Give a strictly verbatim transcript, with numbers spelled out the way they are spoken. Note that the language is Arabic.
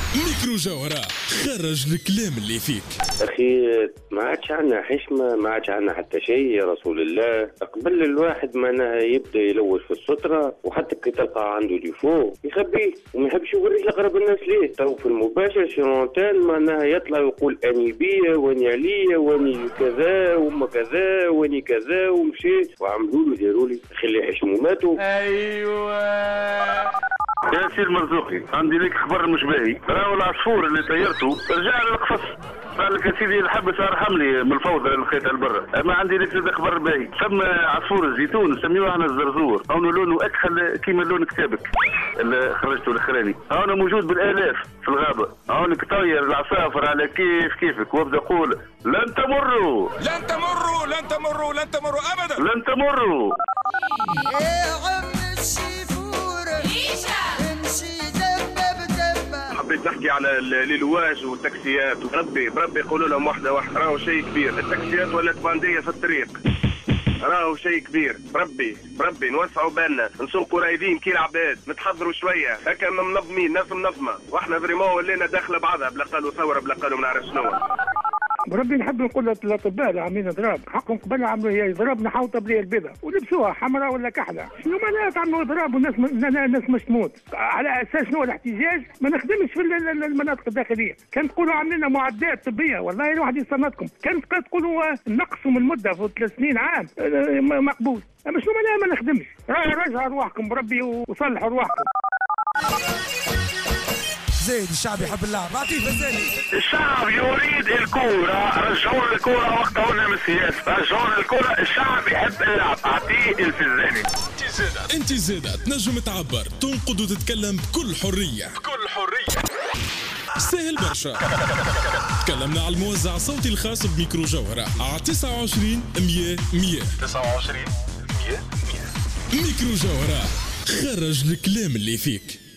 ميكرو جوهرة خرج الكلام اللي فيك. أخي ما عادش عنا حشمة، ما عادش عنا حتى شيء يا رسول الله. قبل الواحد معناها يبدأ يلوج في السترة، وحتى كي تلقى عنده ديفو يخبيه وما يحبش يوريه لأقرب الناس ليه. تو في المباشر شيرونتان معناها يطلع ويقول أني بيا وأني عليا وأني كذا وما كذا وأني كذا ومشيت وعملوا له داروا لي خلي حشمه ماتوا. أيوة يا سير مرزوقي، عندي لك خبر مش باهي. راهو العصفور اللي طيرته رجع للقفص. قال لك يا سيدي الحبس ارحم لي من الفوضى اللي لقيتها لبرا. اما عندي لك زاد خبر باهي، ثم عصفور الزيتون نسميوه احنا الزرزور، هون لونه اكحل كيما لون كتابك اللي خرجته الاخراني. هون موجود بالالاف في الغابه، هونك طاير العصافر على كيف كيفك وابدا قول لن تمروا لن تمروا لن تمروا لن تمروا ابدا لن تمروا. حبيت نحكي على الالواج والتاكسيات، بربي بربي يقولوا لهم واحده واحده، راهو شيء كبير. التاكسيات ولات بانديه في الطريق، راهو شيء كبير. بربي بربي نوسعوا بالنا، نسوقوا رايدين كي العباد، نتحضروا شويه هكا منظمين، ناس منظمه، واحنا فريمون ولينا داخله بعضها بلا قالوا ثوره بلا قالوا ما نعرف شنو. بربي نحب نقول للاطباء اللي عاملين اضراب حقهم قبل عملوا هي اضراب نحاوطه بلي البيضه ولبسوها حمراء ولا كحله. شنو معناها تعملوا اضراب والناس الناس مش تموت؟ على اساس شنو الاحتجاج؟ ما نخدمش في المناطق الداخليه. كان تقولوا عاملين معدات طبيه والله الواحد يصنتكم. كان تقولوا نقصوا من المده في ثلاث سنين عام مقبول. اما شنو معناها ما نخدمش؟ رجعوا ارواحكم بربي وصلحوا ارواحكم. زيد الشعب يحب اللعب. عطيه فزالي. الشعب يريد الكورة، رجعوا الكورة وقتها من السياسة، رجعوا الكورة. الشعب يحب اللعب، أعطيه الفزالي. انت زيادة تنجم تعبر، تنقد وتتكلم بكل حرية بكل حرية. سهل برشا. تكلمنا على الموزع الصوتي الخاص بميكرو جوهرة على تسعة وعشرين مية مية تسعة وعشرين مية مية. ميكرو جوهرة خرج الكلام اللي فيك.